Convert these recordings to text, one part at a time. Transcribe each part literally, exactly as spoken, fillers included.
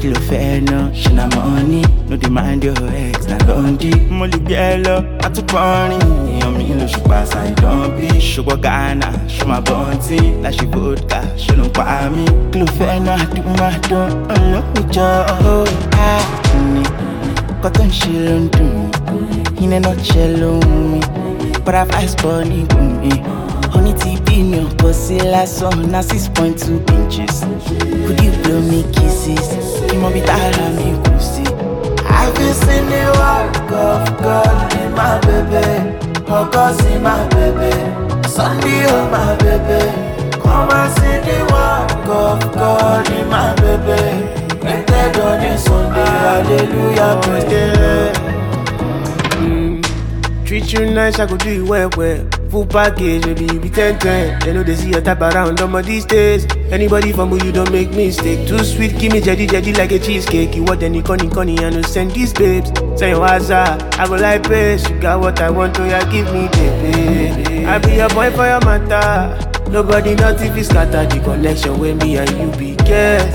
Kilo fair no, she na money. No demand your ex, na Dondi. Molly Bielo, I took money. On me, no she pass, I don't be. Sugar Ghana, she my bounty. Like she vodka, she don't buy me. Kilo fair no, I do my don't. I love me, Joe. Ah, cotton she don't do me. In a nutshell, on me. But I've ice bunny with me. Honey T P, no pussy last on, now six point two inches. Could you blow me kisses? You might be tired of me pussy. I've been seen the work of God in my baby. Oh God in my baby. Sunday oh my baby. Come and see the work of God in my baby. Printed on a Sunday, hallelujah, praise the Lord. Treat you nice, I could do you well, well. Full package, baby, you be ten ten. They know they see your type around on my these days. Anybody from who you don't make mistake. Too sweet, give me jetty jetty like a cheesecake. You want any conny conny and no send these babes. Say your WhatsApp, I go like pace. You got what I want, oh yeah, give me the baby. I be your boy for your matter. Nobody not if it's scatter the connection with me and you be guess.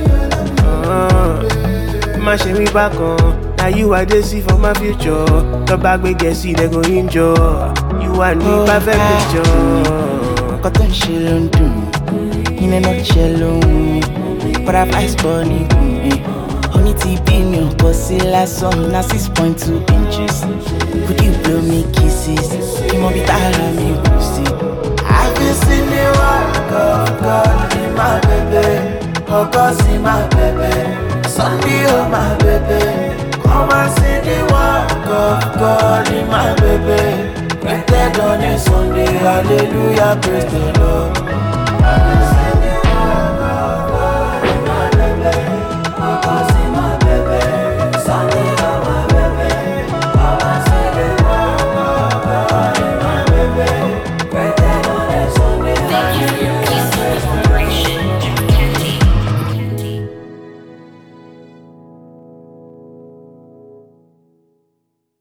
Uh, my shame me back on. Now you I dey see for my future. The bag we get see they go enjoy. You and me oh, perfect picture. Cotton she don't do me. In a nutshell on me. But I've ice bunny with me. Honey T P no pussy last on, now six point two inches. Could you blow me kisses? You might be tired of me pussy. I've been seen the work of God in my baby. Oh God in my baby. Sunday oh my baby. Come and see the work of God in my baby. Printed on a Sunday, hallelujah, praise the Lord. I will see the work of God in my baby. Come and see my baby. Sunday, oh my baby. Come and see the work of God in my baby. Printed on a Sunday, hallelujah.